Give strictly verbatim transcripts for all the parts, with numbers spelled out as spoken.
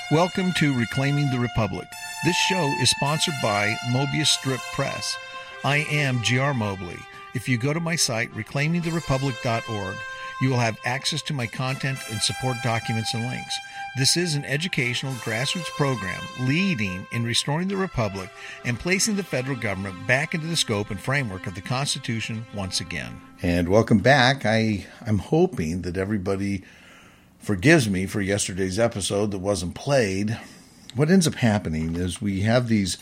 Welcome to Reclaiming the Republic. This show is sponsored by Mobius Strip Press. I am G R Mobley. If you go to my site, reclaiming the republic dot org, you will have access to my content and support documents and links. This is an educational grassroots program leading in restoring the Republic and placing the federal government back into the scope and framework of the Constitution once again. And welcome back. I, I'm hoping that everybody forgives me for yesterday's episode that wasn't played. What ends up happening is we have these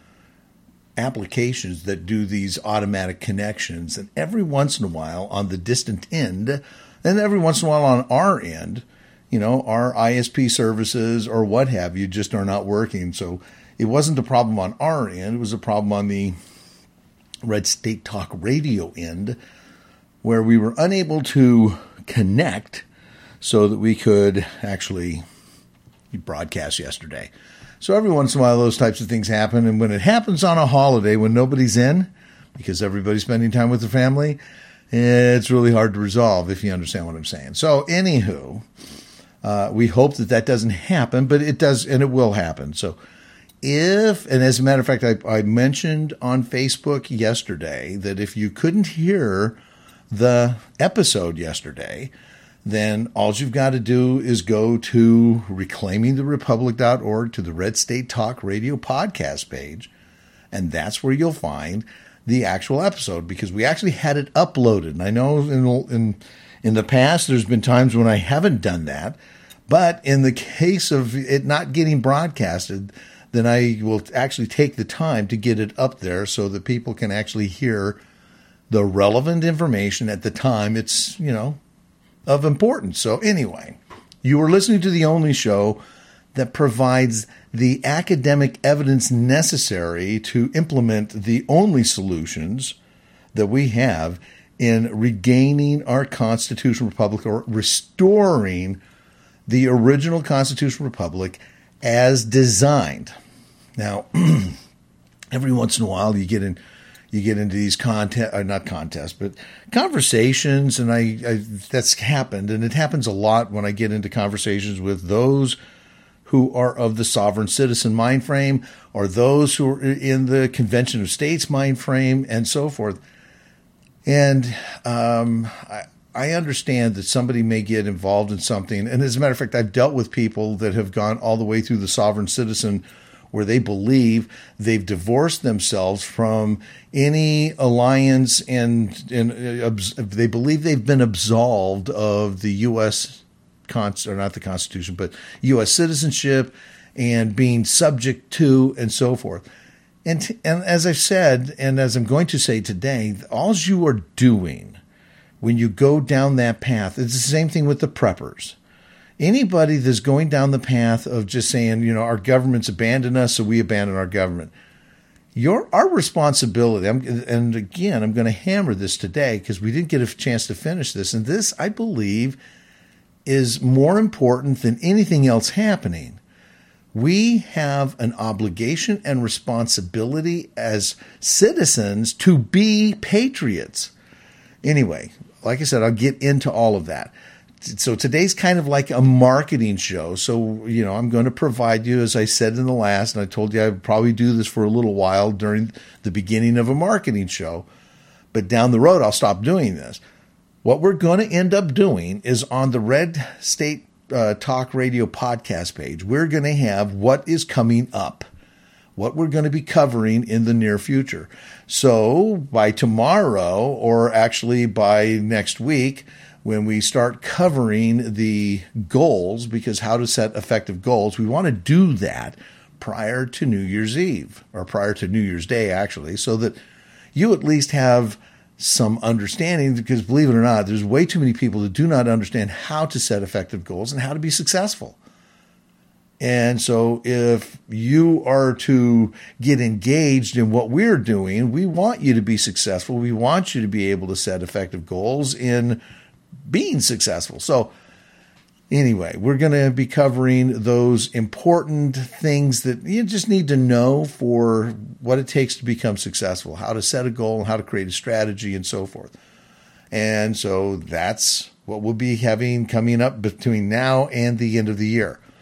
applications that do these automatic connections, and every once in a while on the distant end, and every once in a while on our end, you know, our I S P services or what have you just are not working. So it wasn't a problem on our end. It was a problem on the Red State Talk Radio end, where we were unable to connect so that we could actually broadcast yesterday. So every once in a while, those types of things happen. And when it happens on a holiday, when nobody's in, because everybody's spending time with their family, it's really hard to resolve, if you understand what I'm saying. So anywho, uh, we hope that that doesn't happen, but it does, and it will happen. So if, and as a matter of fact, I, I mentioned on Facebook yesterday that if you couldn't hear the episode yesterday, then all you've got to do is go to reclaiming the republic dot org to the Red State Talk Radio podcast page, and that's where you'll find the actual episode, because we actually had it uploaded. And I know in, in, in the past there's been times when I haven't done that, but in the case of it not getting broadcasted, then I will actually take the time to get it up there so that people can actually hear the relevant information at the time it's, you know, of importance. So anyway, you are listening to the only show that provides the academic evidence necessary to implement the only solutions that we have in regaining our constitutional republic, or restoring the original constitutional republic as designed. Now, every once in a while you get in You get into these contest, or not contests, but conversations, and I, I that's happened, and it happens a lot when I get into conversations with those who are of the sovereign citizen mind frame, or those who are in the Convention of States mind frame, and so forth. And um, I, I understand that somebody may get involved in something, and as a matter of fact, I've dealt with people that have gone all the way through the sovereign citizen, where they believe they've divorced themselves from any alliance, and, and uh, they believe they've been absolved of the U S Cons- or not the Constitution, but U S citizenship and being subject to, and so forth. And and as I've said, and as I'm going to say today, all you are doing when you go down that path, it's the same thing with the preppers. Anybody that's going down the path of just saying, you know, our government's abandoned us, so we abandon our government. Your our responsibility, I'm, and again, I'm going to hammer this today because we didn't get a chance to finish this, and this, I believe, is more important than anything else happening. We have an obligation and responsibility as citizens to be patriots. Anyway, like I said, I'll get into all of that. So today's kind of like a marketing show. So, you know, I'm going to provide you, as I said in the last, and I told you I would probably do this for a little while during the beginning of a marketing show, but down the road, I'll stop doing this. What we're going to end up doing is on the Red State uh, Talk Radio podcast page, we're going to have what is coming up, what we're going to be covering in the near future. So by tomorrow, or actually by next week, when we start covering the goals, because how to set effective goals, we want to do that prior to New Year's Eve, or prior to New Year's Day, actually, so that you at least have some understanding, because believe it or not, there's way too many people that do not understand how to set effective goals and how to be successful. And so if you are to get engaged in what we're doing, we want you to be successful. We want you to be able to set effective goals in being successful. So anyway, we're going to be covering those important things that you just need to know for what it takes to become successful, how to set a goal, how to create a strategy, and so forth. And so that's what we'll be having coming up between now and the end of the year.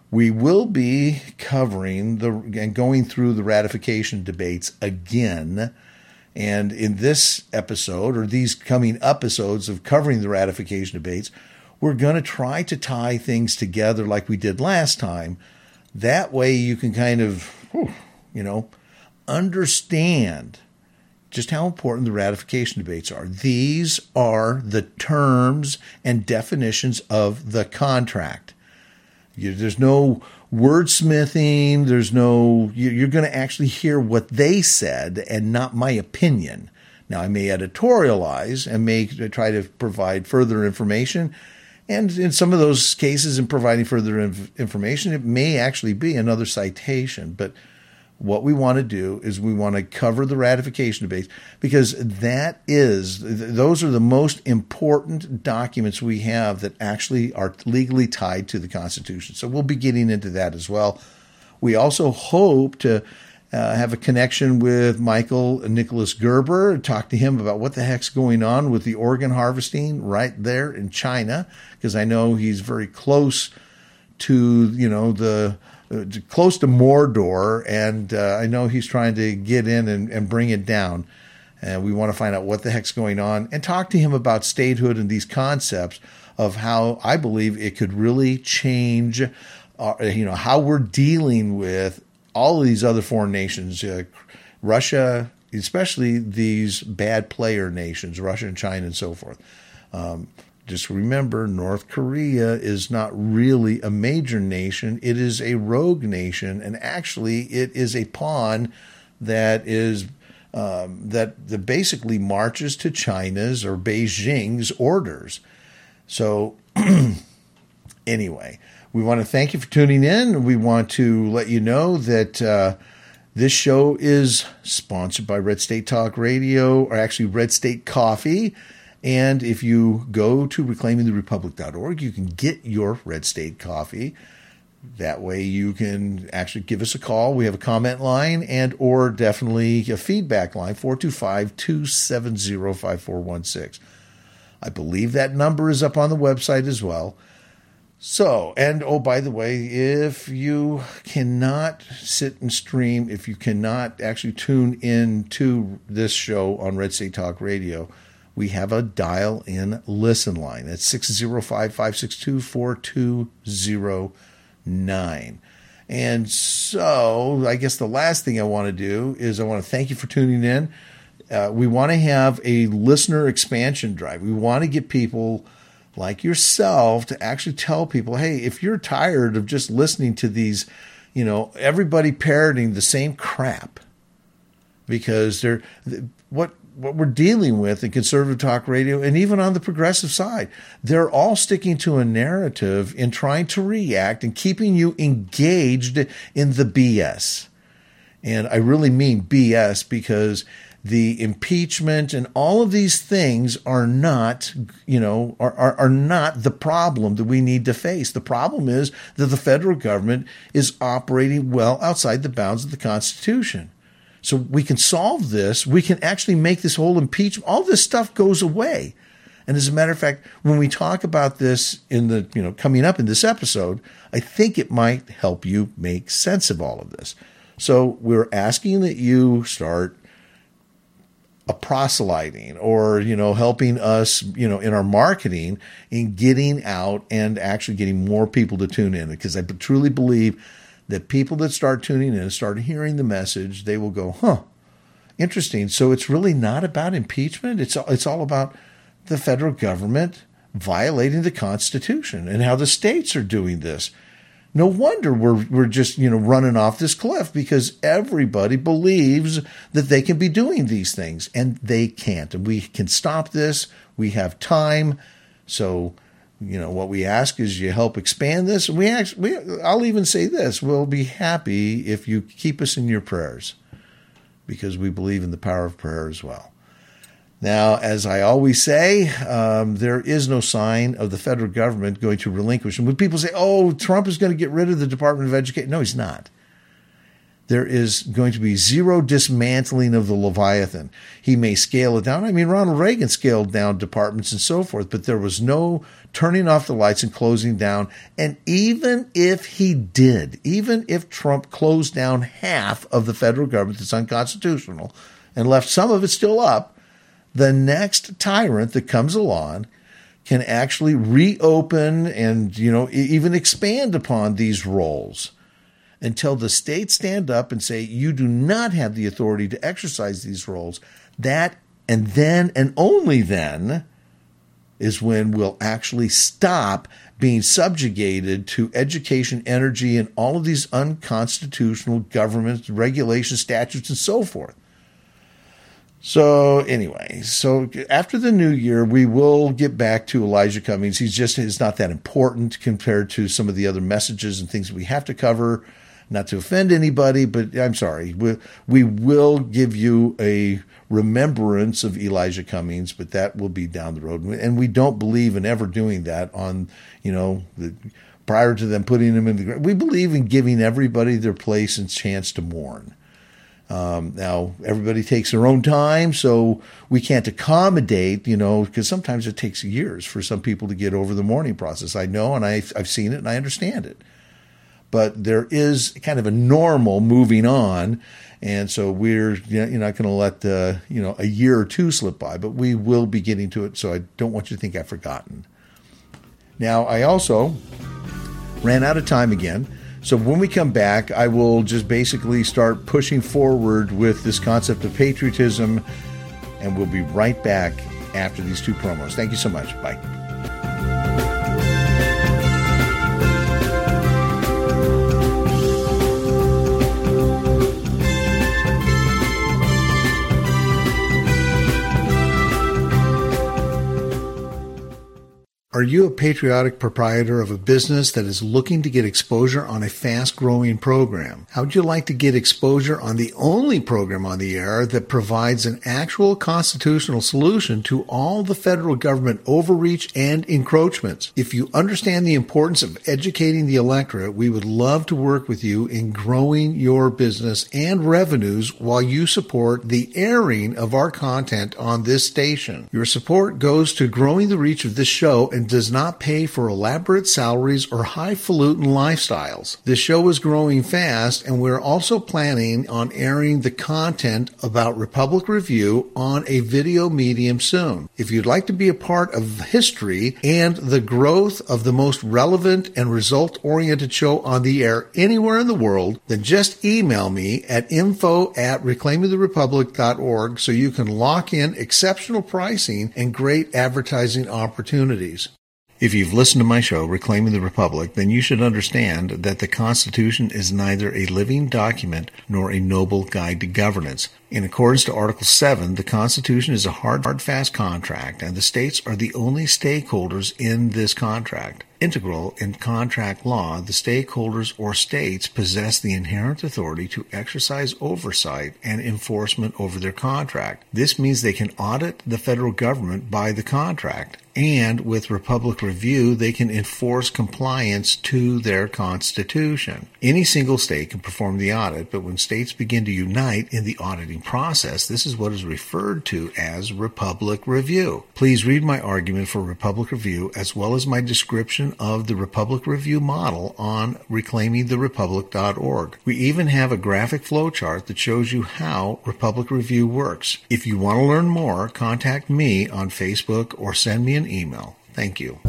We will be covering the and going through the ratification debates again. And in this episode, or these coming episodes of covering the ratification debates, we're going to try to tie things together like we did last time. That way you can kind of, you know, understand just how important the ratification debates are. These are the terms and definitions of the contract. You, there's no wordsmithing. There's no, you, you're going to actually hear what they said and not my opinion. Now, I may editorialize and may try to provide further information. And in some of those cases, in providing further inf- information, it may actually be another citation. But what we want to do is we want to cover the ratification debates, because that is, those are the most important documents we have that actually are legally tied to the Constitution. So we'll be getting into that as well. We also hope to uh, have a connection with Michael Nicholas Gerber, talk to him about what the heck's going on with the organ harvesting right there in China, because I know he's very close to, you know, the close to Mordor, and uh, I know he's trying to get in and, and bring it down. And we want to find out what the heck's going on and talk to him about statehood and these concepts of how I believe it could really change, uh, you know, how we're dealing with all of these other foreign nations, uh, Russia, especially these bad player nations, Russia and China and so forth. Um, Just remember, North Korea is not really a major nation. It is a rogue nation, and actually it is a pawn that is um, that, that basically marches to China's or Beijing's orders. So anyway, we want to thank you for tuning in. We want to let you know that uh, this show is sponsored by Red State Talk Radio, or actually Red State Coffee. And if you go to reclaiming the republic dot org, you can get your Red State coffee. That way you can actually give us a call. We have a comment line and or definitely a feedback line, four two five, two seven zero, five four one six. I believe that number is up on the website as well. So, and oh, by the way, if you cannot sit and stream, if you cannot actually tune in to this show on Red State Talk Radio, we have a dial-in listen line. It's six zero five, five six two, four two zero nine. And so I guess the last thing I want to do is I want to thank you for tuning in. Uh, we want to have a listener expansion drive. We want to get people like yourself to actually tell people, hey, if you're tired of just listening to these, you know, everybody parroting the same crap, because they're what what we're dealing with in conservative talk radio and even on the progressive side, they're all sticking to a narrative in trying to react and keeping you engaged in the B S. And I really mean B S, because the impeachment and all of these things are not, you know, are, are, are not the problem that we need to face. The problem is that the federal government is operating well outside the bounds of the Constitution. So we can solve this. We can actually make this whole impeachment, all this stuff goes away. And as a matter of fact, when we talk about this in the, you know, coming up in this episode, I think it might help you make sense of all of this. So we're asking that you start a proselyting, or, you know, helping us, you know, in our marketing, in getting out and actually getting more people to tune in. Because I truly believe that people that start tuning in and start hearing the message, they will go, huh, interesting. So it's really not about impeachment. It's, it's all about the federal government violating the Constitution and how the states are doing this. No wonder we're we're just, you know, running off this cliff, because everybody believes that they can be doing these things, and they can't. And we can stop this. We have time. So, you know, what we ask is you help expand this. We actually, we, I'll even say this: we'll be happy if you keep us in your prayers, because we believe in the power of prayer as well. Now, as I always say, um, there is no sign of the federal government going to relinquish. And when people say, oh, Trump is going to get rid of the Department of Education, no, he's not. there is going to be zero dismantling of the Leviathan. He may scale it down. I mean, Ronald Reagan scaled down departments and so forth, but there was no turning off the lights and closing down. And even if he did, even if Trump closed down half of the federal government that's unconstitutional and left some of it still up, the next tyrant that comes along can actually reopen and, you know, even expand upon these roles until the states stand up and say, you do not have the authority to exercise these roles. That, and then, and only then, is when we'll actually stop being subjugated to education, energy, and all of these unconstitutional government regulations, statutes, and so forth. So anyway, so after the new year, we will get back to Elijah Cummings. He's just, it's not that important compared to some of the other messages and things that we have to cover. Not to offend anybody, but I'm sorry. We, we will give you a remembrance of Elijah Cummings, but that will be down the road. And we don't believe in ever doing that on, you know, the, prior to them putting him in the ground. We believe in giving everybody their place and chance to mourn. Um, now, everybody takes their own time, so we can't accommodate, you know, because sometimes it takes years for some people to get over the mourning process. I know, and I've, I've seen it, and I understand it. But there is kind of a normal moving on, and so we're you know, you're not going to let uh, you know a year or two slip by, but we will be getting to it. So I don't want you to think I've forgotten. Now I also ran out of time again, so when we come back, I will just basically start pushing forward with this concept of patriotism, and we'll be right back after these two promos. Thank you so much. Bye. Are you a patriotic proprietor of a business that is looking to get exposure on a fast-growing program? How would you like to get exposure on the only program on the air that provides an actual constitutional solution to all the federal government overreach and encroachments? If you understand the importance of educating the electorate, we would love to work with you in growing your business and revenues while you support the airing of our content on this station. Your support goes to growing the reach of this show and does not pay for elaborate salaries or highfalutin lifestyles. This show is growing fast, and we're also planning on airing the content about Republic Review on a video medium soon. If you'd like to be a part of history and the growth of the most relevant and result-oriented show on the air anywhere in the world, then just email me at info at reclaiming the republic dot org so you can lock in exceptional pricing and great advertising opportunities. If you've listened to my show, Reclaiming the Republic, then you should understand that the Constitution is neither a living document nor a noble guide to governance. In accordance to Article seven, the Constitution is a hard, hard, fast contract, and the states are the only stakeholders in this contract. Integral in contract law, the stakeholders or states possess the inherent authority to exercise oversight and enforcement over their contract. This means they can audit the federal government by the contract, and with Republic Review, they can enforce compliance to their constitution. Any single state can perform the audit, but when states begin to unite in the auditing process, this is what is referred to as Republic Review. Please read my argument for Republic Review as well as my description of the Republic Review model on reclaiming the republic dot org. We even have a graphic flowchart that shows you how Republic Review works. If you want to learn more, contact me on Facebook or send me an email. Thank you.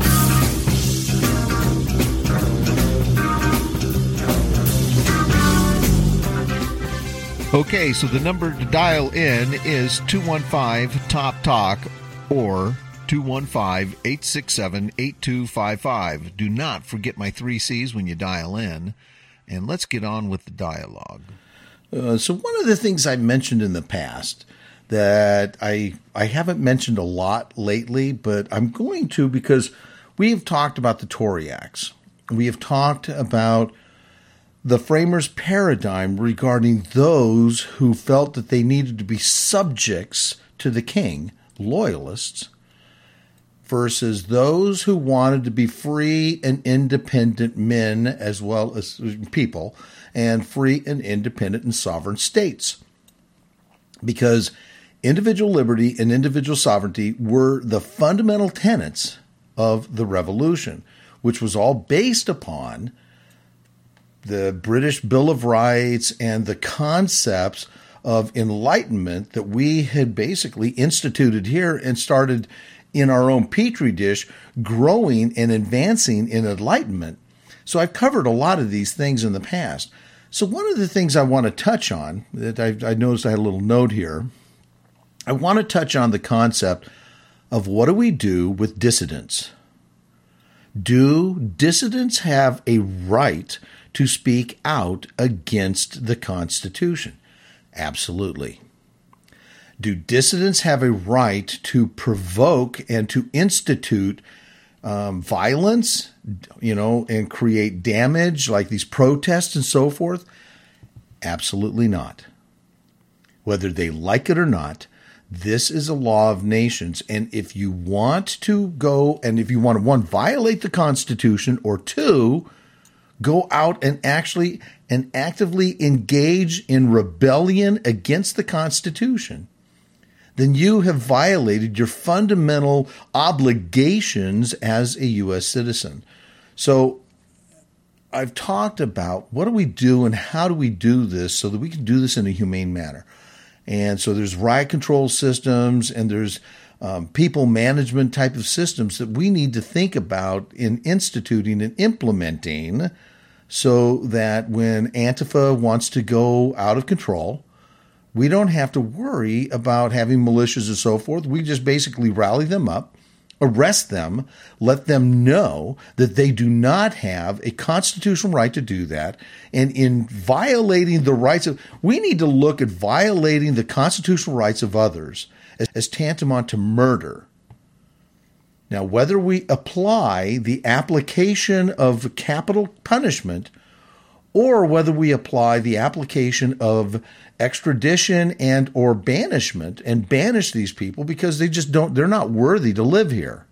Okay, so the number to dial in is two one five top talk or two one five, eight six seven, eight two five five. Do not forget my three C's when you dial in, and let's get on with the dialogue. Uh, so one of the things I mentioned in the past that I I haven't mentioned a lot lately, but I'm going to because we have talked about the Tory Acts. We have talked about the framers' paradigm regarding those who felt that they needed to be subjects to the king, loyalists, versus those who wanted to be free and independent men as well as people, and free and independent and sovereign states. Because individual liberty and individual sovereignty were the fundamental tenets of the revolution, which was all based upon the British Bill of Rights and the concepts of enlightenment that we had basically instituted here and started in our own petri dish, growing and advancing in enlightenment. So I've covered a lot of these things in the past. So one of the things I want to touch on, that I, I noticed I had a little note here, I want to touch on the concept of what do we do with dissidents? Do dissidents have a right to speak out against the Constitution? Absolutely. Do dissidents have a right to provoke and to institute um, violence, you know, and create damage like these protests and so forth? Absolutely not. Whether they like it or not, this is a law of nations. And if you want to go and if you want to, one, violate the Constitution, or two, go out and actually and actively engage in rebellion against the Constitution, then you have violated your fundamental obligations as a U S citizen. So I've talked about what do we do and how do we do this so that we can do this in a humane manner. And so there's riot control systems and there's um, people management type of systems that we need to think about in instituting and implementing so that when Antifa wants to go out of control, we don't have to worry about having militias and so forth. We just basically rally them up, arrest them, let them know that they do not have a constitutional right to do that. And in violating the rights of, we need to look at violating the constitutional rights of others as, as tantamount to murder. Now, whether we apply the application of capital punishment or whether we apply the application of extradition and or banishment and banish these people because they just don't, they're not worthy to live here.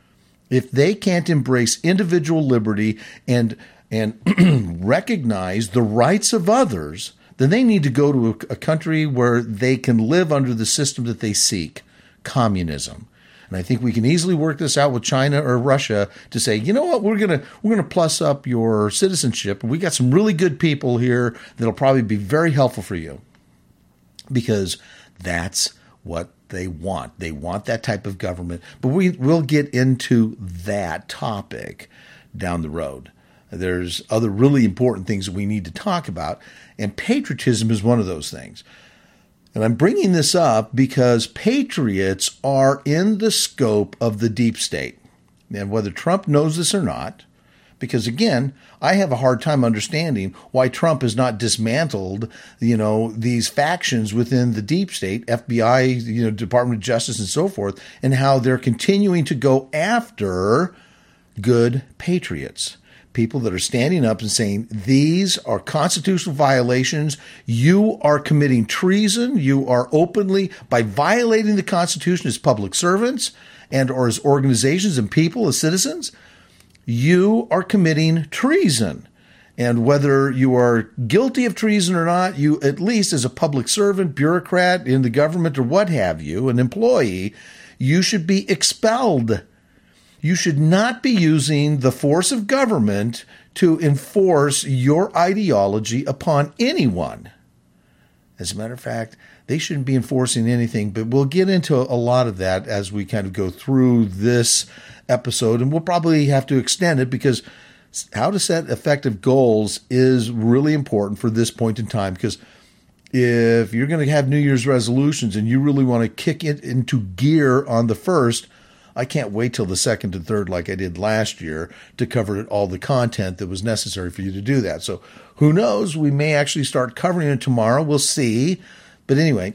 If they can't embrace individual liberty and and recognize the rights of others, then they need to go to a, a country where they can live under the system that they seek, communism. And I think we can easily work this out with China or Russia to say, you know what, we're gonna we're gonna plus up your citizenship. We got some really good people here that'll probably be very helpful for you, because that's what they want. They want that type of government. But we will get into that topic down the road. There's other really important things that we need to talk about, and patriotism is one of those things. And I'm bringing this up because patriots are in the scope of the deep state. And whether Trump knows this or not, because again, I have a hard time understanding why Trump has not dismantled, you know, these factions within the deep state, F B I, you know, Department of Justice and so forth, and how they're continuing to go after good patriots. People that are standing up and saying, these are constitutional violations. You are committing treason. You are openly, by violating the Constitution as public servants and or as organizations and people, as citizens, you are committing treason. And whether you are guilty of treason or not, you, at least as a public servant, bureaucrat in the government or what have you, an employee, you should be expelled. You should not be using the force of government to enforce your ideology upon anyone. As a matter of fact, they shouldn't be enforcing anything, but we'll get into a lot of that as we kind of go through this episode, and we'll probably have to extend it because how to set effective goals is really important for this point in time, because if you're going to have New Year's resolutions and you really want to kick it into gear on the first, I can't wait till the second and third like I did last year to cover all the content that was necessary for you to do that. So who knows? We may actually start covering it tomorrow. We'll see. But anyway,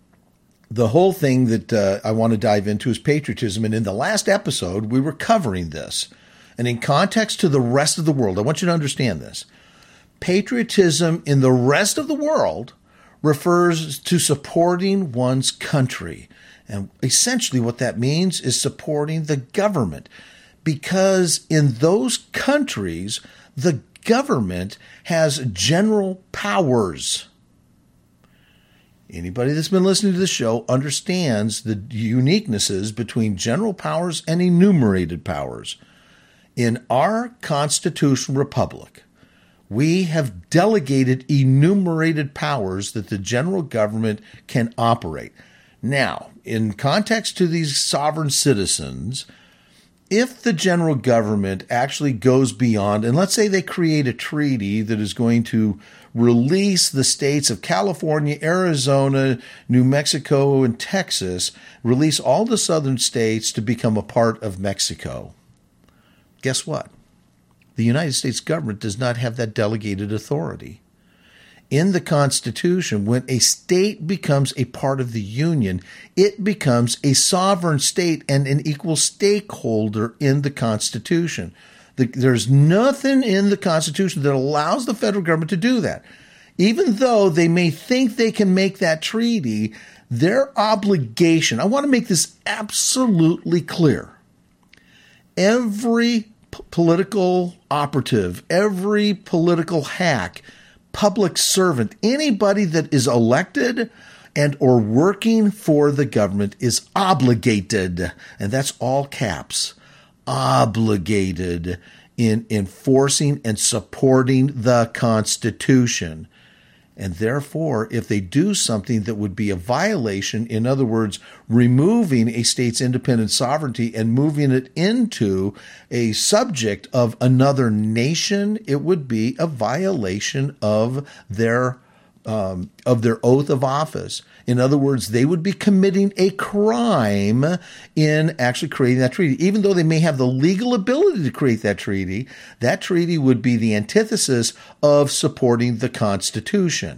the whole thing that uh, I want to dive into is patriotism. And in the last episode, we were covering this. And in context to the rest of the world, I want you to understand this. Patriotism in the rest of the world refers to supporting one's country And essentially what that means is supporting the government, because in those countries, the government has general powers. Anybody that's been listening to the show understands the uniquenesses between general powers and enumerated powers. In our constitutional republic, we have delegated enumerated powers that the general government can operate. Now, in context to these sovereign citizens, if the general government actually goes beyond, and let's say they create a treaty that is going to release the states of California, Arizona, New Mexico, and Texas, release all the southern states to become a part of Mexico. Guess what? The United States government does not have that delegated authority. In the Constitution, when a state becomes a part of the Union, it becomes a sovereign state and an equal stakeholder in the Constitution. The, there's nothing in the Constitution that allows the federal government to do that. Even though they may think they can make that treaty, their obligation, I want to make this absolutely clear. Every p- political operative, every political hack, public servant, anybody that is elected and or working for the government is obligated, and that's all caps, obligated in enforcing and supporting the Constitution. And therefore, if they do something that would be a violation, in other words, removing a state's independent sovereignty and moving it into a subject of another nation, it would be a violation of their um, of their oath of office. In other words, they would be committing a crime in actually creating that treaty. Even though they may have the legal ability to create that treaty, that treaty would be the antithesis of supporting the Constitution.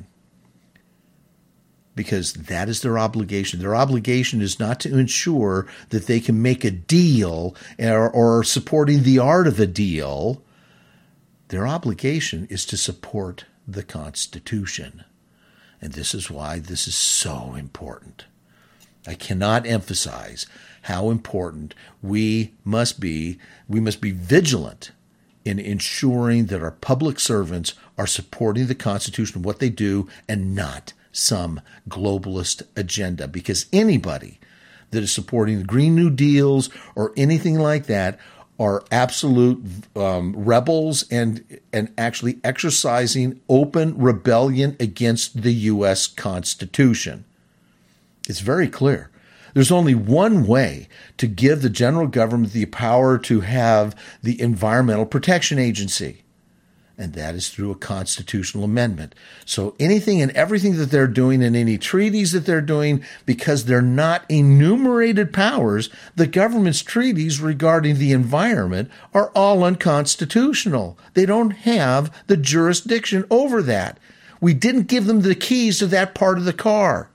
Because that is their obligation. Their obligation is not to ensure that they can make a deal or, or supporting the art of a deal. Their obligation is to support the Constitution. And this is why this is so important. I cannot emphasize how important we must be. We must be vigilant in ensuring that our public servants are supporting the Constitution, what they do, and not some globalist agenda. Because anybody that is supporting the Green New Deals or anything like that are absolute um, rebels and and actually exercising open rebellion against the U S Constitution. It's very clear. There's only one way to give the general government the power to have the Environmental Protection Agency, and that is through a constitutional amendment. So anything and everything that they're doing and any treaties that they're doing, because they're not enumerated powers, the government's treaties regarding the environment are all unconstitutional. They don't have the jurisdiction over that. We didn't give them the keys to that part of the car.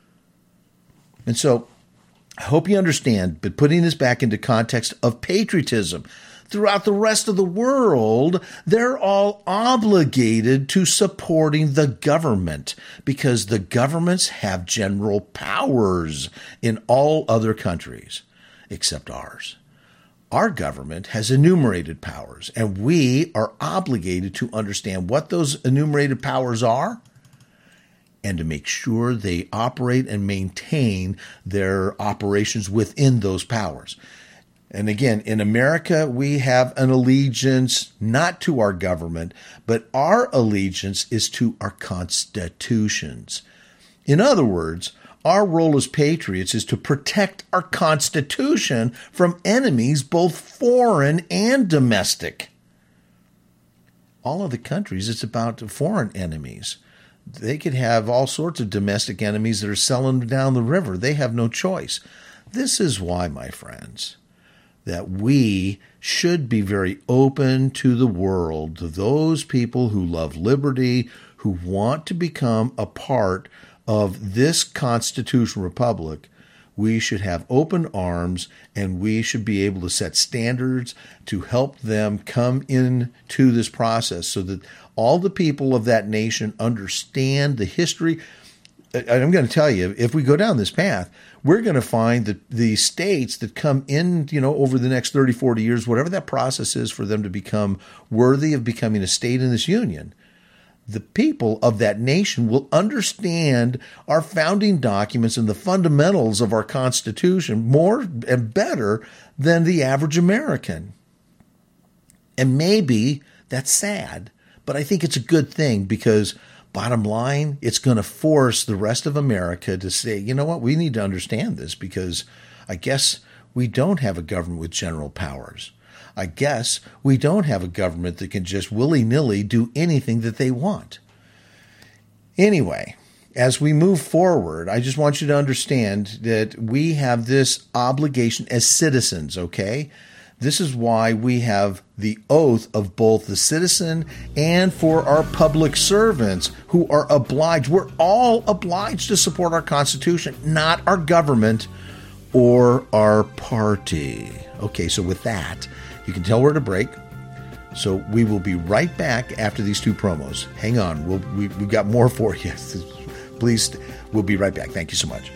And so I hope you understand, but putting this back into context of patriotism, throughout the rest of the world, they're all obligated to supporting the government because the governments have general powers in all other countries except ours. Our government has enumerated powers, and we are obligated to understand what those enumerated powers are and to make sure they operate and maintain their operations within those powers. And again, in America, we have an allegiance not to our government, but our allegiance is to our constitutions. In other words, our role as patriots is to protect our Constitution from enemies, both foreign and domestic. All of the countries, it's about foreign enemies. They could have all sorts of domestic enemies that are selling down the river. They have no choice. This is why, my friends, that we should be very open to the world, to those people who love liberty, who want to become a part of this constitutional republic. We should have open arms, and we should be able to set standards to help them come into this process so that all the people of that nation understand the history. I'm going to tell you, if we go down this path, we're going to find that the states that come in, you know, over the next thirty, forty years, whatever that process is for them to become worthy of becoming a state in this union, the people of that nation will understand our founding documents and the fundamentals of our Constitution more and better than the average American. And maybe that's sad, but I think it's a good thing because bottom line, it's going to force the rest of America to say, you know what, we need to understand this because I guess we don't have a government with general powers. I guess we don't have a government that can just willy-nilly do anything that they want. Anyway, as we move forward, I just want you to understand that we have this obligation as citizens, okay? This is why we have the oath of both the citizen and for our public servants who are obliged. We're all obliged to support our Constitution, not our government or our party. Okay, so with that, you can tell we're at a break. So we will be right back after these two promos. Hang on, we'll, we, we've got more for you. Please, we'll be right back. Thank you so much.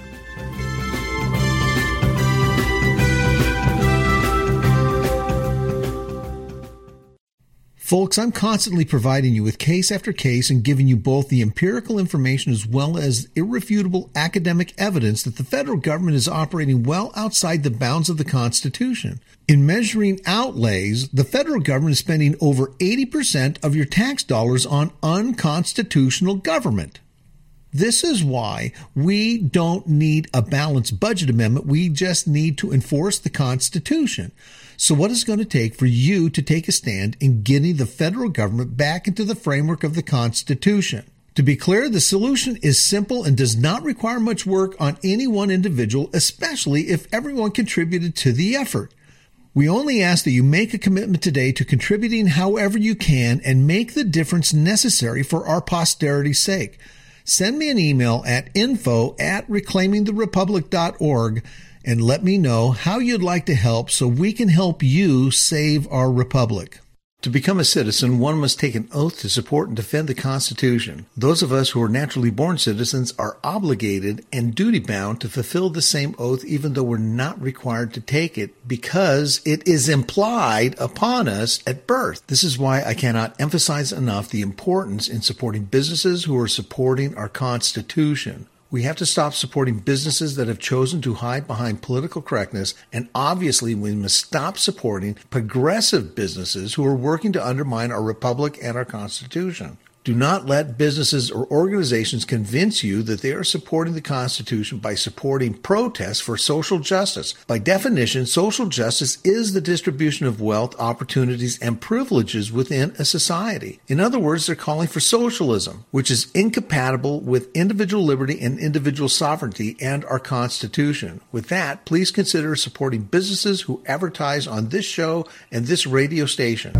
Folks, I'm constantly providing you with case after case and giving you both the empirical information as well as irrefutable academic evidence that the federal government is operating well outside the bounds of the Constitution. In measuring outlays, the federal government is spending over eighty percent of your tax dollars on unconstitutional government. This is why we don't need a balanced budget amendment. We just need to enforce the Constitution. So what is it going to take for you to take a stand in getting the federal government back into the framework of the Constitution? To be clear, the solution is simple and does not require much work on any one individual, especially if everyone contributed to the effort. We only ask that you make a commitment today to contributing however you can and make the difference necessary for our posterity's sake. Send me an email at info at reclaiming the republic dot org and let me know how you'd like to help so we can help you save our republic. To become a citizen, one must take an oath to support and defend the Constitution. Those of us who are naturally born citizens are obligated and duty-bound to fulfill the same oath even though we're not required to take it because it is implied upon us at birth. This is why I cannot emphasize enough the importance in supporting businesses who are supporting our Constitution. We have to stop supporting businesses that have chosen to hide behind political correctness, and obviously we must stop supporting progressive businesses who are working to undermine our republic and our Constitution. Do not let businesses or organizations convince you that they are supporting the Constitution by supporting protests for social justice. By definition, social justice is the distribution of wealth, opportunities, and privileges within a society. In other words, they're calling for socialism, which is incompatible with individual liberty and individual sovereignty and our Constitution. With that, please consider supporting businesses who advertise on this show and this radio station.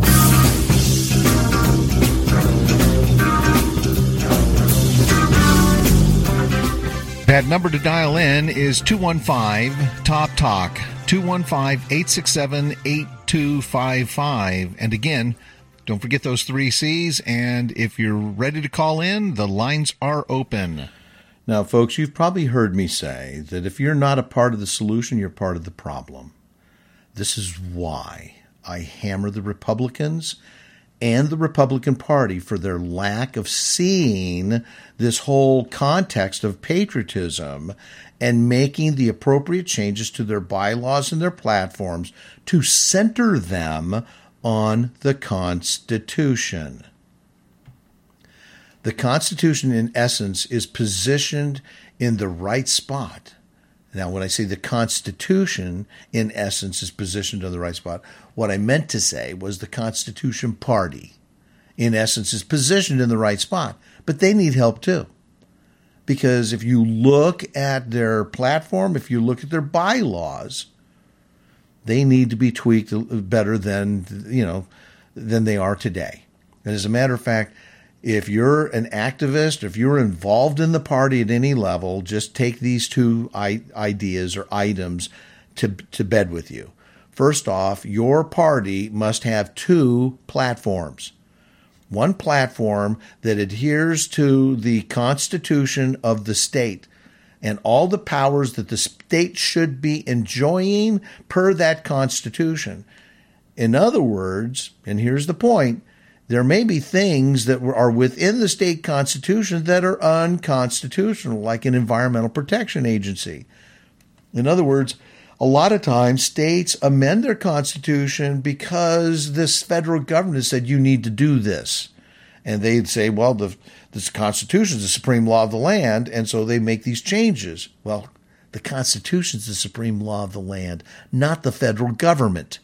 That number to dial in is two one five, T O P, TALK, two one five, eight six seven, eight two five five. And again, don't forget those three C's, and if you're ready to call in, the lines are open. Now, folks, you've probably heard me say that if you're not a part of the solution, you're part of the problem. This is why I hammer the Republicans and the Republican Party for their lack of seeing this whole context of patriotism and making the appropriate changes to their bylaws and their platforms to center them on the Constitution. The Constitution, in essence, is positioned in the right spot. Now, when I say the Constitution, in essence, is positioned on the right spot, what I meant to say was the Constitution Party, in essence, is positioned in the right spot. But they need help, too. Because if you look at their platform, if you look at their bylaws, they need to be tweaked better than, you know, than they are today. And as a matter of fact, if you're an activist, if you're involved in the party at any level, just take these two ideas or items to, to bed with you. First off, your party must have two platforms. one platform that adheres to the Constitution of the state and all the powers that the state should be enjoying per that Constitution. In other words, and here's the point, there may be things that are within the state constitution that are unconstitutional, like an environmental protection agency. In other words, a lot of times states amend their constitution because this federal government said you need to do this. And they'd say, well, the this Constitution is the supreme law of the land, and so they make these changes. Well, the Constitution is the supreme law of the land, not the federal government.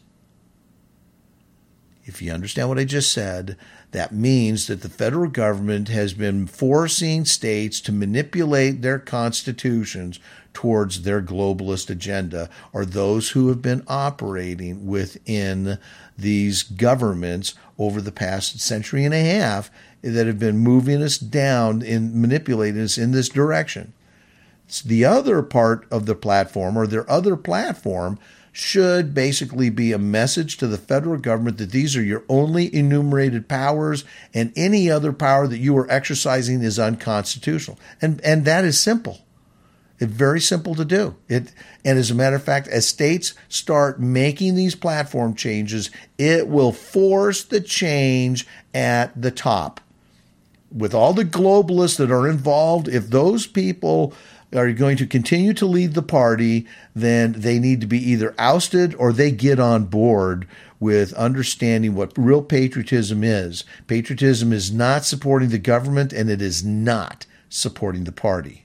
If you understand what I just said, that means that the federal government has been forcing states to manipulate their constitutions towards their globalist agenda, or those who have been operating within these governments over the past century and a half that have been moving us down and manipulating us in this direction. It's the other part of the platform, or their other platform, should basically be a message to the federal government that these are your only enumerated powers, and any other power that you are exercising is unconstitutional. And and that is simple. It's very simple to do. It and as a matter of fact, as states start making these platform changes, it will force the change at the top. With all the globalists that are involved, if those people are going to continue to lead the party, then they need to be either ousted or they get on board with understanding what real patriotism is. Patriotism is not supporting the government, and it is not supporting the party.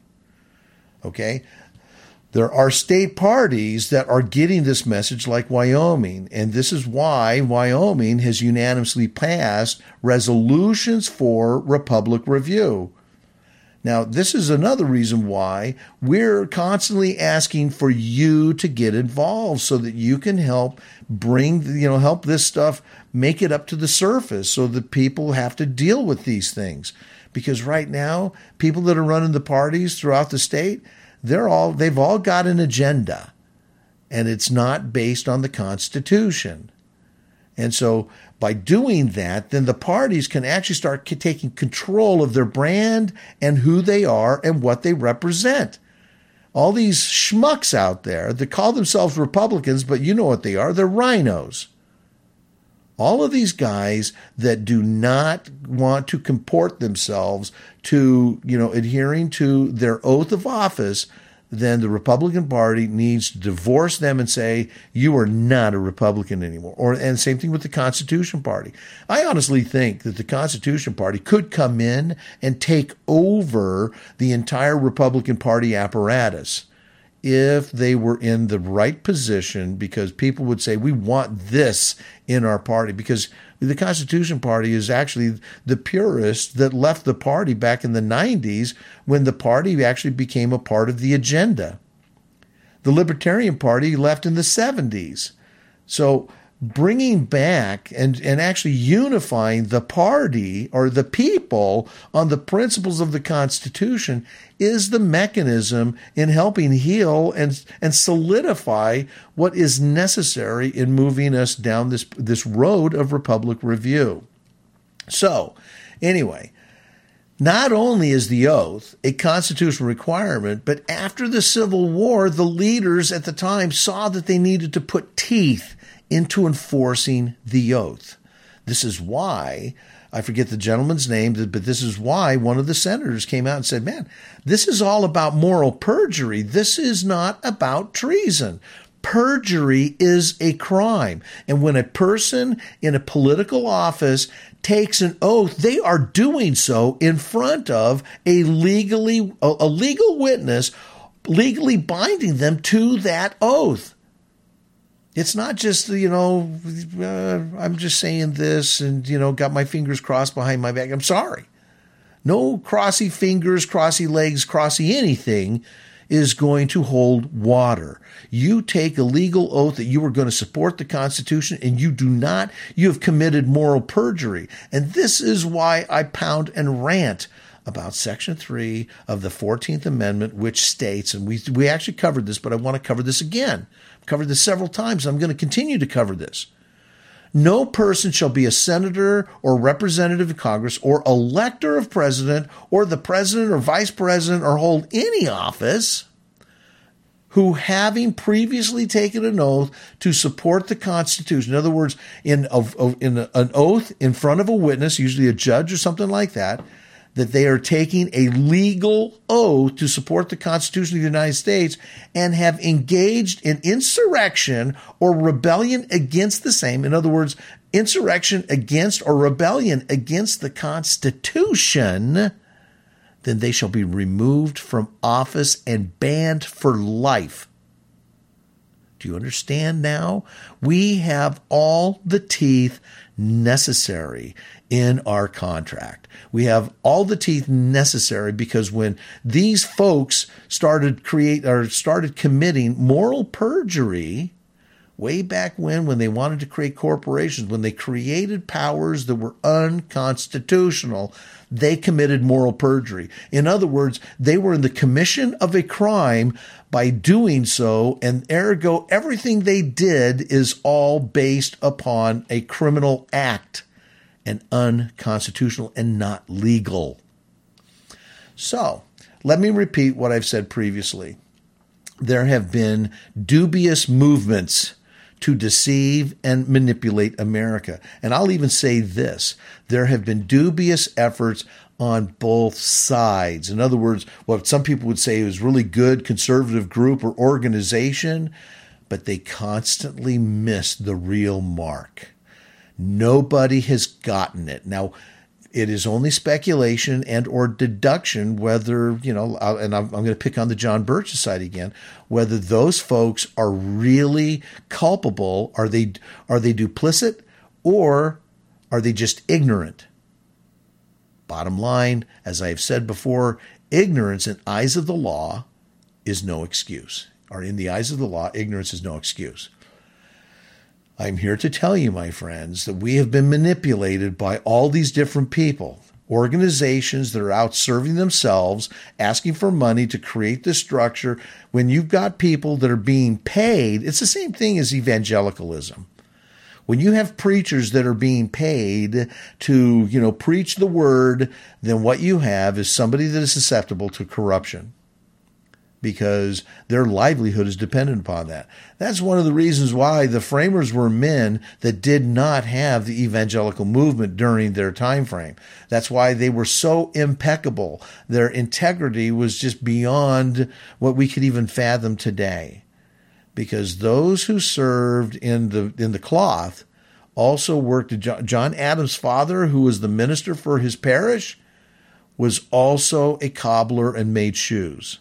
Okay? There are state parties that are getting this message, like Wyoming, and this is why Wyoming has unanimously passed resolutions for Republic review. Now, this is another reason why we're constantly asking for you to get involved so that you can help bring, you know, help this stuff make it up to the surface so that people have to deal with these things. Because right now, people that are running the parties throughout the state, they're all, they've all got an agenda, and it's not based on the Constitution. And so by doing that, then the parties can actually start taking control of their brand and who they are and what they represent. All these schmucks out there that call themselves Republicans, but you know what they are, they're rhinos. All of these guys that do not want to comport themselves to, you know, adhering to their oath of office, then the Republican Party needs to divorce them and say, you are not a Republican anymore. Or and same thing with the Constitution Party. I honestly think that the Constitution Party could come in and take over the entire Republican Party apparatus if they were in the right position, because people would say, we want this in our party. Because the Constitution Party is actually the purists that left the party back in the nineties when the party actually became a part of the agenda. The Libertarian Party left in the seventies. So bringing back and, and actually unifying the party or the people on the principles of the Constitution is the mechanism in helping heal and, and solidify what is necessary in moving us down this, this road of Republic review. So, anyway, not only is the oath a constitutional requirement, but after the Civil War, the leaders at the time saw that they needed to put teeth into enforcing the oath. This is why, I forget the gentleman's name, but this is why one of the senators came out and said, man, this is all about moral perjury. This is not about treason. Perjury is a crime. And when a person in a political office takes an oath, they are doing so in front of a legally, a legal witness, legally binding them to that oath. It's not just, you know, uh, I'm just saying this and, you know, got my fingers crossed behind my back. I'm sorry. No crossy fingers, crossy legs, crossy anything is going to hold water. You take a legal oath that you are going to support the Constitution, and you do not, you have committed moral perjury. And this is why I pound and rant about Section three of the fourteenth Amendment, which states, and we we actually covered this, but I want to cover this again. I've covered this several times. I'm going to continue to cover this. No person shall be a senator or representative of Congress or elector of president or the president or vice president or hold any office who, having previously taken an oath to support the Constitution, in other words, in, a, in an oath in front of a witness, usually a judge or something like that, that they are taking a legal oath to support the Constitution of the United States and have engaged in insurrection or rebellion against the same. In other words, insurrection against or rebellion against the Constitution, then they shall be removed from office and banned for life. Do you understand now? We have all the teeth necessary in our contract. We have all the teeth necessary because when these folks started create or started committing moral perjury way back when, when they wanted to create corporations, when they created powers that were unconstitutional, they committed moral perjury. In other words, they were in the commission of a crime by doing so, and ergo, everything they did is all based upon a criminal act and unconstitutional and not legal. So, let me repeat what I've said previously. There have been dubious movements to deceive and manipulate America. And I'll even say this, there have been dubious efforts on both sides. In other words, what some people would say is really good conservative group or organization, but they constantly miss the real mark. Nobody has gotten it. Now, it is only speculation and or deduction whether, you know, and I'm, I'm going to pick on the John Birch Society again, whether those folks are really culpable. Are they, are they duplicit or are they just ignorant? Bottom line, as I have said before, ignorance in eyes of the law is no excuse. Or in the eyes of the law, ignorance is no excuse. I'm here to tell you, my friends, that we have been manipulated by all these different people, organizations that are out serving themselves, asking for money to create this structure. When you've got people that are being paid, it's the same thing as evangelicalism. When you have preachers that are being paid to, you know, preach the word, then what you have is somebody that is susceptible to corruption, because their livelihood is dependent upon that. That's one of the reasons why the framers were men that did not have the evangelical movement during their time frame. That's why they were so impeccable. Their integrity was just beyond what we could even fathom today. Because those who served in the in the cloth also worked. John Adams' father, who was the minister for his parish, was also a cobbler and made shoes.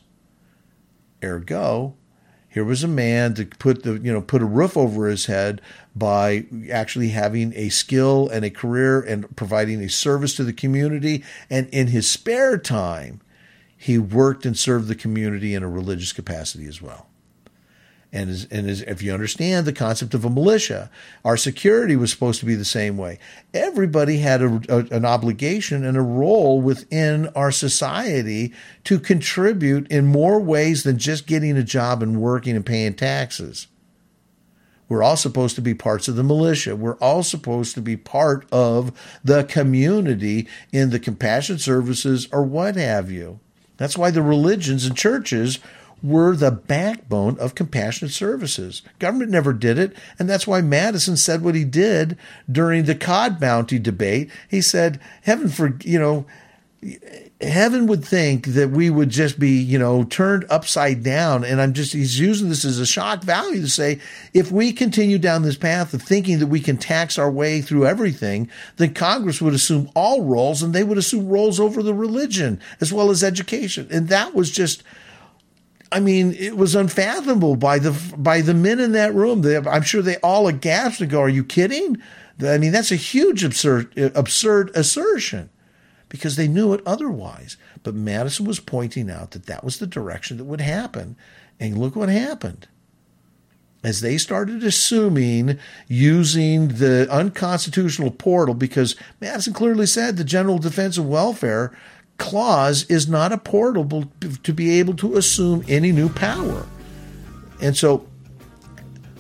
Ergo, here was a man to put the you know put a roof over his head by actually having a skill and a career and providing a service to the community. And in his spare time, he worked and served the community in a religious capacity as well. And, as, and as, if you understand the concept of a militia, our security was supposed to be the same way. Everybody had a, a, an obligation and a role within our society to contribute in more ways than just getting a job and working and paying taxes. We're all supposed to be parts of the militia. We're all supposed to be part of the community in the compassion services or what have you. That's why the religions and churches were the backbone of compassionate services. Government never did it, and that's why Madison said what he did during the cod bounty debate. He said, heaven for, you know, heaven would think that we would just be, you know, turned upside down. And I'm just, he's using this as a shock value to say, if we continue down this path of thinking that we can tax our way through everything, then Congress would assume all roles, and they would assume roles over the religion as well as education. And that was just, I mean, it was unfathomable by the by the men in that room. They, I'm sure they all aghast and go, "Are you kidding?" I mean, that's a huge absurd absurd assertion, because they knew it otherwise. But Madison was pointing out that that was the direction that would happen, and look what happened. As they started assuming using the unconstitutional portal, because Madison clearly said the General Defense and Welfare clause is not a portal to be able to assume any new power. And so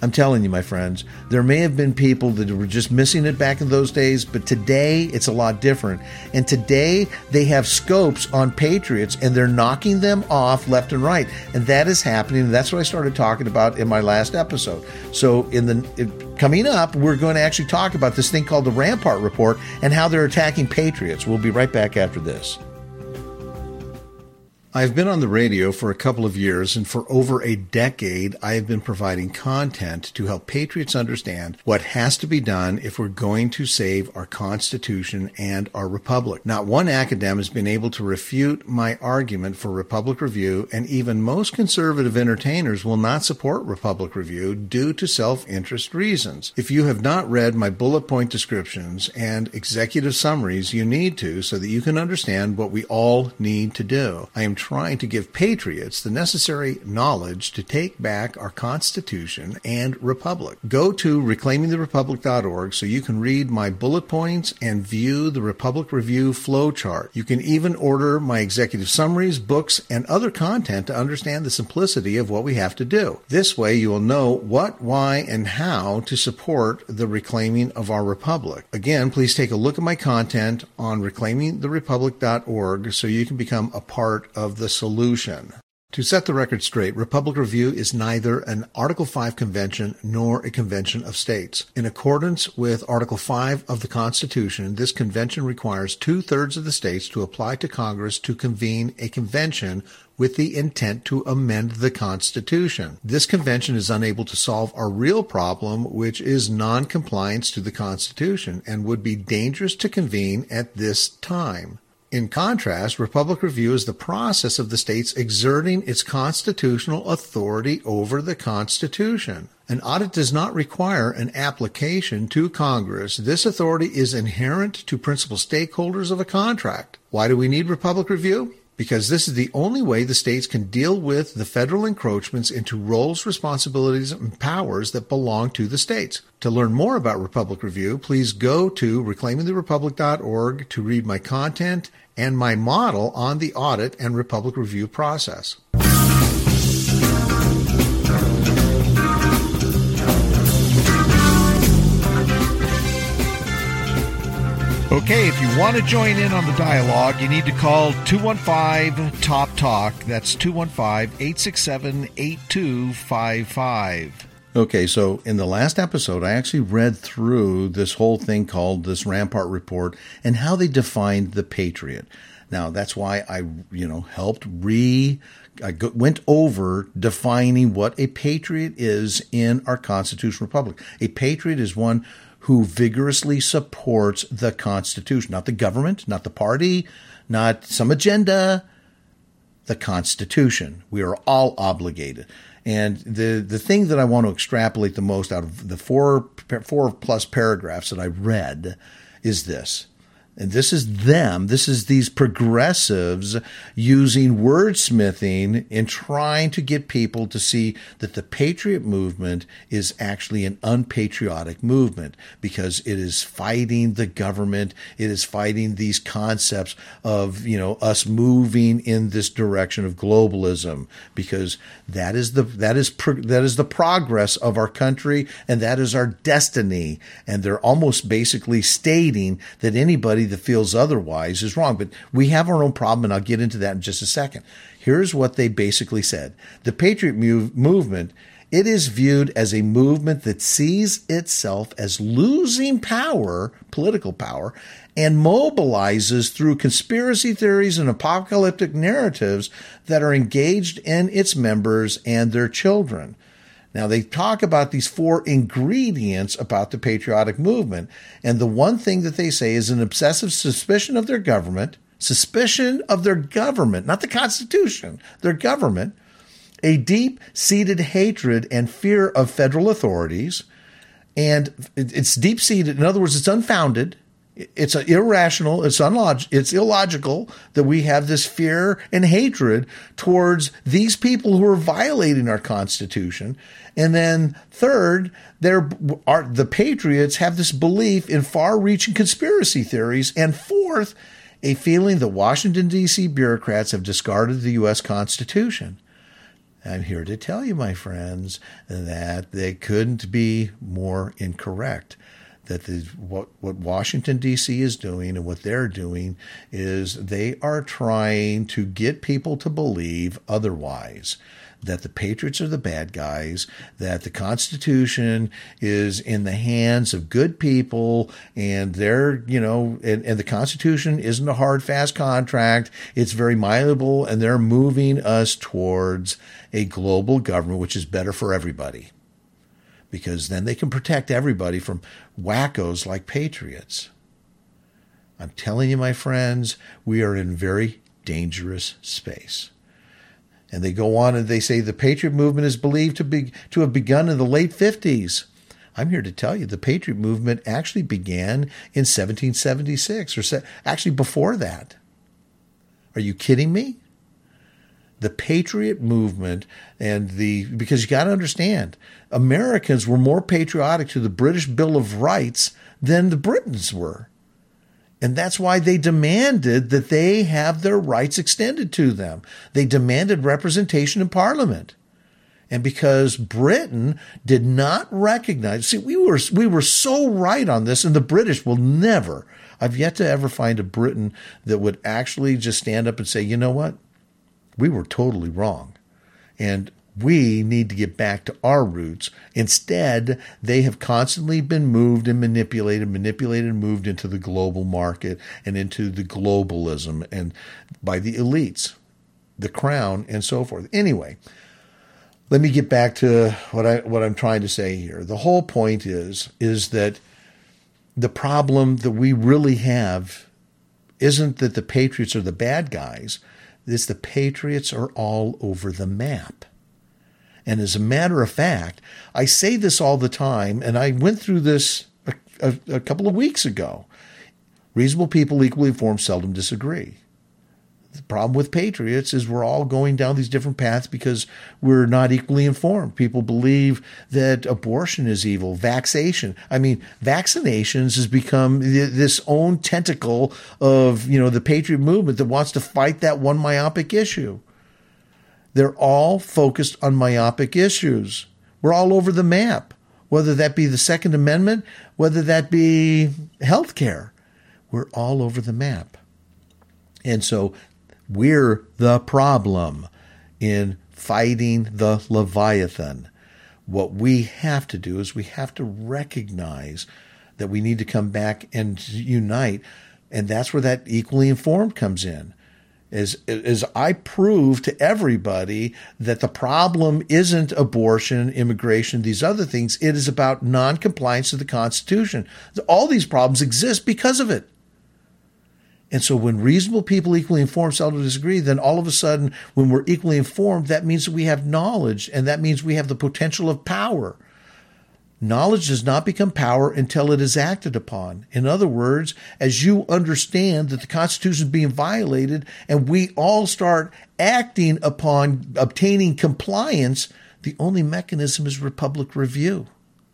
I'm telling you, my friends, there may have been people that were just missing it back in those days, but today it's a lot different. And today they have scopes on patriots and they're knocking them off left and right. And that is happening. And that's what I started talking about in my last episode. So in the it, coming up, we're going to actually talk about this thing called the Rampart Report and how they're attacking patriots. We'll be right back after this. I've been on the radio for a couple of years, and for over a decade, I have been providing content to help patriots understand what has to be done if we're going to save our Constitution and our Republic. Not one academic has been able to refute my argument for Republic Review, and even most conservative entertainers will not support Republic Review due to self-interest reasons. If you have not read my bullet point descriptions and executive summaries, you need to so that you can understand what we all need to do. I am trying to give patriots the necessary knowledge to take back our Constitution and Republic. Go to reclaiming the republic dot org so you can read my bullet points and view the Republic Review flowchart. You can even order my executive summaries, books, and other content to understand the simplicity of what we have to do. This way you will know what, why, and how to support the reclaiming of our republic. Again, please take a look at my content on reclaiming the republic dot org so you can become a part of the solution. To set the record straight, Republic Review is neither an Article five convention nor a convention of states. In accordance with Article five of the Constitution, this convention requires two-thirds of the states to apply to Congress to convene a convention with the intent to amend the Constitution. This convention is unable to solve our real problem, which is non-compliance to the Constitution, and would be dangerous to convene at this time. In contrast, Republic Review is the process of the states exerting its constitutional authority over the Constitution. An audit does not require an application to Congress. This authority is inherent to principal stakeholders of a contract. Why do we need Republic Review? Because this is the only way the states can deal with the federal encroachments into roles, responsibilities, and powers that belong to the states. To learn more about Republic Review, please go to reclaiming the republic dot org to read my content and my model on the audit and Republic Review process. Okay, if you want to join in on the dialogue, you need to call two one five, T O P, TALK. That's two one five, eight six seven, eight two five five. Okay, so in the last episode, I actually read through this whole thing called this Rampart Report and how they defined the patriot. Now, that's why I, you know, helped re, I go, went over defining what a patriot is in our constitutional republic. A patriot is one who vigorously supports the Constitution, not the government, not the party, not some agenda, the Constitution. We are all obligated. And the, the thing that I want to extrapolate the most out of the four, four plus paragraphs that I read is this. And this is them, this is these progressives using wordsmithing in trying to get people to see that the patriot movement is actually an unpatriotic movement because it is fighting the government. It is fighting these concepts of, you know, us moving in this direction of globalism because that is the, that is, pro, that is the progress of our country and that is our destiny. And they're almost basically stating that anybody that feels otherwise is wrong. But we have our own problem, and I'll get into that in just a second. Here's what they basically said. The Patriot move, movement, it is viewed as a movement that sees itself as losing power, political power, and mobilizes through conspiracy theories and apocalyptic narratives that are engaged in its members and their children. Now, they talk about these four ingredients about the patriotic movement. And the one thing that they say is an obsessive suspicion of their government, suspicion of their government, not the Constitution, their government, a deep-seated hatred and fear of federal authorities. And it's deep-seated. In other words, it's unfounded. It's irrational, it's unlog- it's illogical that we have this fear and hatred towards these people who are violating our Constitution. And then third, there are the patriots have this belief in far-reaching conspiracy theories. And fourth, a feeling that Washington, D C bureaucrats have discarded the U S Constitution. I'm here to tell you, my friends, that they couldn't be more incorrect. That the, what, what Washington, D C is doing and what they're doing is they are trying to get people to believe otherwise, that the patriots are the bad guys, that the Constitution is in the hands of good people, and they're, you know, and, and the Constitution isn't a hard, fast contract. It's very malleable, and they're moving us towards a global government, which is better for everybody, because then they can protect everybody from wackos like patriots. I'm telling you, my friends, we are in very dangerous space. And they go on and they say the Patriot movement is believed to be to have begun in the late fifties. I'm here to tell you the Patriot movement actually began in seventeen seventy-six, or se- actually before that. Are you kidding me? The Patriot movement, and the because you got to understand, Americans were more patriotic to the British Bill of Rights than the Britons were. And that's why they demanded that they have their rights extended to them. They demanded representation in Parliament. And because Britain did not recognize, see, we were we were so right on this, and the British will never, I've yet to ever find a Briton that would actually just stand up and say, you know what? We were totally wrong. And we need to get back to our roots. Instead, they have constantly been moved and manipulated, manipulated and moved into the global market and into the globalism and by the elites, the crown, and so forth. Anyway, let me get back to what I what I'm trying to say here. The whole point is is that the problem that we really have isn't that the patriots are the bad guys. It's the patriots are all over the map. And as a matter of fact, I say this all the time, and I went through this a, a, a couple of weeks ago. Reasonable people, equally informed, seldom disagree. The problem with patriots is we're all going down these different paths because we're not equally informed. People believe that abortion is evil, vaccination. I mean, vaccinations has become this own tentacle of, you know, the patriot movement that wants to fight that one myopic issue. They're all focused on myopic issues. We're all over the map, whether that be the Second Amendment, whether that be healthcare. We're all over the map. And so we're the problem in fighting the Leviathan. What we have to do is we have to recognize that we need to come back and unite. And that's where that equally informed comes in. As, as I prove to everybody that the problem isn't abortion, immigration, these other things. It is about noncompliance to the Constitution. All these problems exist because of it. And so when reasonable people equally informed seldom disagree, then all of a sudden, when we're equally informed, that means that we have knowledge, and that means we have the potential of power. Knowledge does not become power until it is acted upon. In other words, as you understand that the Constitution is being violated and we all start acting upon obtaining compliance, the only mechanism is Republic Review.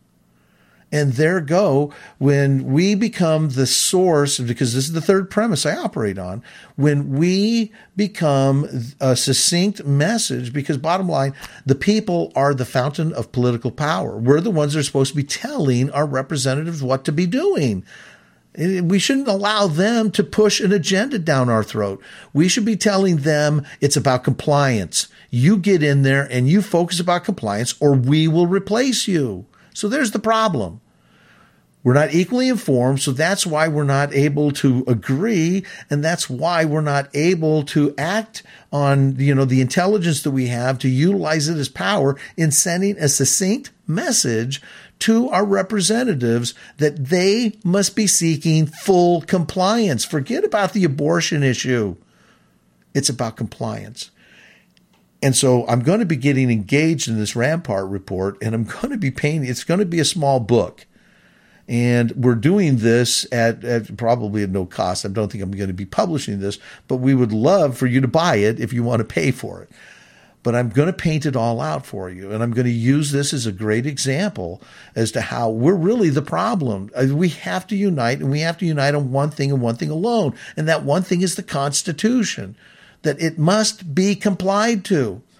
And there go, when we become the source, because this is the third premise I operate on, when we become a succinct message, because bottom line, the people are the fountain of political power. We're the ones that are supposed to be telling our representatives what to be doing. We shouldn't allow them to push an agenda down our throat. We should be telling them it's about compliance. You get in there and you focus about compliance, or we will replace you. So there's the problem. We're not equally informed, so that's why we're not able to agree, and that's why we're not able to act on, you know, the intelligence that we have to utilize it as power in sending a succinct message to our representatives that they must be seeking full compliance. Forget about the abortion issue. It's about compliance. And so I'm going to be getting engaged in this Rampart report, and I'm going to be painting, it's going to be a small book. And we're doing this at, at probably at no cost. I don't think I'm going to be publishing this, but we would love for you to buy it if you want to pay for it. But I'm going to paint it all out for you. And I'm going to use this as a great example as to how we're really the problem. We have to unite, and we have to unite on one thing and one thing alone. And that one thing is the Constitution, that it must be complied to.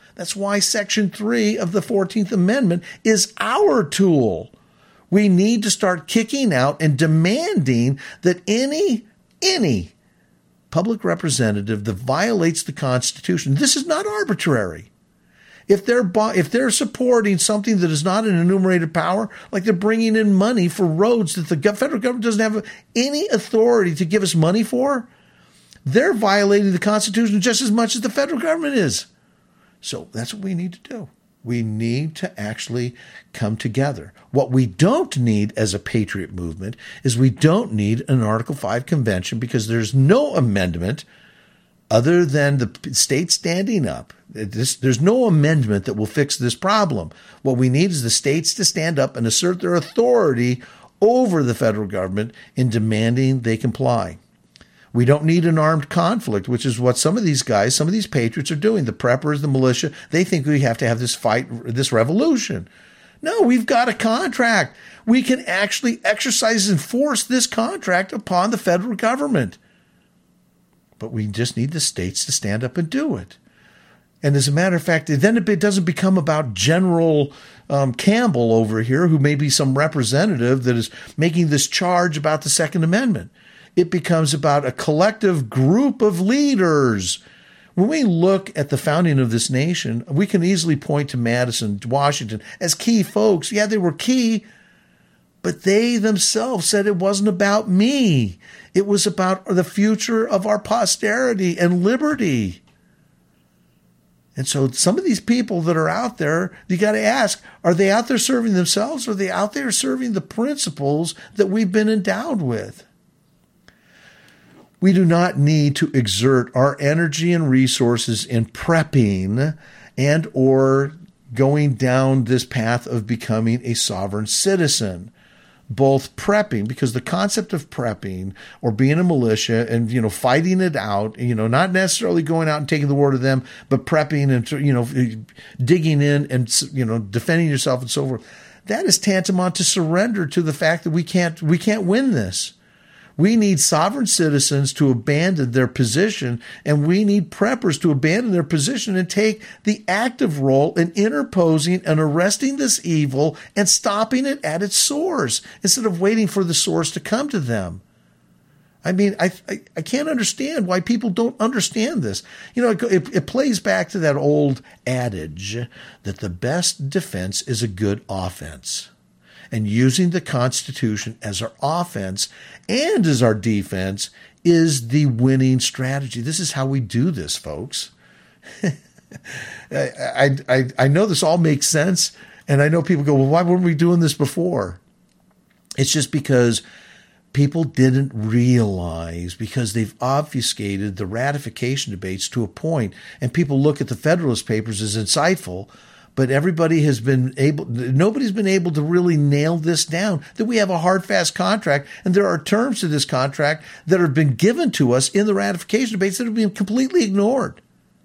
That's why Section three of the fourteenth Amendment is our tool. We need to start kicking out and demanding that any, any public representative that violates the Constitution, this is not arbitrary. If they're if they're supporting something that is not an enumerated power, like they're bringing in money for roads that the federal government doesn't have any authority to give us money for, they're violating the Constitution just as much as the federal government is. So that's what we need to do. We need to actually come together. What we don't need as a patriot movement is we don't need an Article five convention, because there's no amendment other than the state standing up. This, there's no amendment that will fix this problem. What we need is the states to stand up and assert their authority over the federal government in demanding they comply. We don't need an armed conflict, which is what some of these guys, some of these patriots are doing. The preppers, the militia, they think we have to have this fight, this revolution. No, we've got a contract. We can actually exercise and force this contract upon the federal government. But we just need the states to stand up and do it. And as a matter of fact, then it doesn't become about General um, Campbell over here, who may be some representative that is making this charge about the Second Amendment. It becomes about a collective group of leaders. When we look at the founding of this nation, we can easily point to Madison, Washington as key folks. Yeah, they were key, but they themselves said it wasn't about me. It was about the future of our posterity and liberty. And so some of these people that are out there, you got to ask, are they out there serving themselves, or are they out there serving the principles that we've been endowed with? We do not need to exert our energy and resources in prepping and or going down this path of becoming a sovereign citizen. Both prepping, because the concept of prepping or being a militia and, you know, fighting it out, you know, not necessarily going out and taking the war to them, but prepping and, you know, digging in and, you know, defending yourself and so forth. That is tantamount to surrender to the fact that we can't, we can't win this. We need sovereign citizens to abandon their position, and we need preppers to abandon their position and take the active role in interposing and arresting this evil and stopping it at its source instead of waiting for the source to come to them. I mean, I I, I can't understand why people don't understand this. You know, it, it plays back to that old adage that the best defense is a good offense. And using the Constitution as our offense and as our defense is the winning strategy. This is how we do this, folks. I, I, I know this all makes sense, and I know people go, well, why weren't we doing this before? It's just because people didn't realize, because they've obfuscated the ratification debates to a point, and people look at the Federalist Papers as insightful, but everybody has been able, nobody's been able to really nail this down, that we have a hard, fast contract, and there are terms to this contract that have been given to us in the ratification debates that have been completely ignored.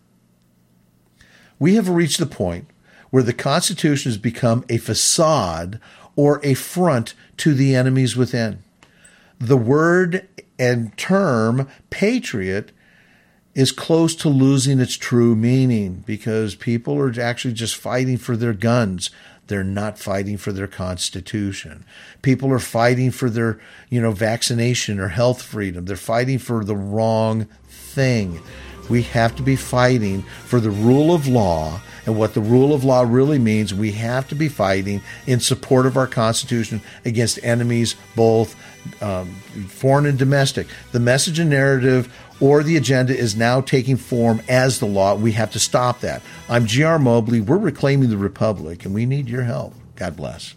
We have reached the point where the Constitution has become a facade or a front to the enemies within. The word and term patriot is close to losing its true meaning, because people are actually just fighting for their guns. They're not fighting for their Constitution. People are fighting for their, you know, vaccination or health freedom. They're fighting for the wrong thing. We have to be fighting for the rule of law, and what the rule of law really means. We have to be fighting in support of our Constitution against enemies, both um, foreign and domestic. The message and narrative or the agenda is now taking form as the law. We have to stop that. I'm G R Mobley. We're reclaiming the Republic, and we need your help. God bless.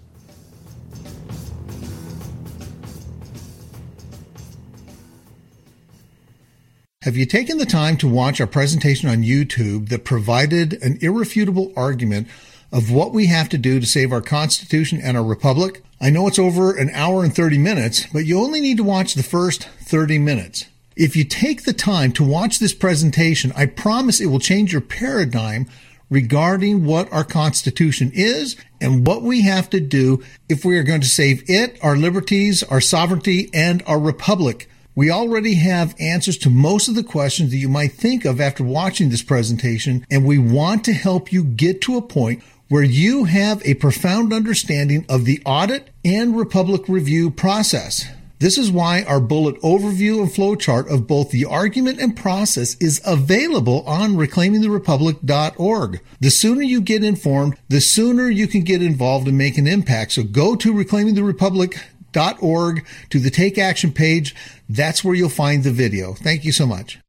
Have you taken the time to watch our presentation on YouTube that provided an irrefutable argument of what we have to do to save our Constitution and our Republic? I know it's over an hour and thirty minutes, but you only need to watch the first thirty minutes. If you take the time to watch this presentation, I promise it will change your paradigm regarding what our Constitution is and what we have to do if we are going to save it, our liberties, our sovereignty, and our Republic. We already have answers to most of the questions that you might think of after watching this presentation, and we want to help you get to a point where you have a profound understanding of the audit and Republic review process. This is why our bullet overview and flowchart of both the argument and process is available on reclaiming the republic dot org. The sooner you get informed, the sooner you can get involved and make an impact. So go to reclaiming the republic dot org to the Take Action page. That's where you'll find the video. Thank you so much.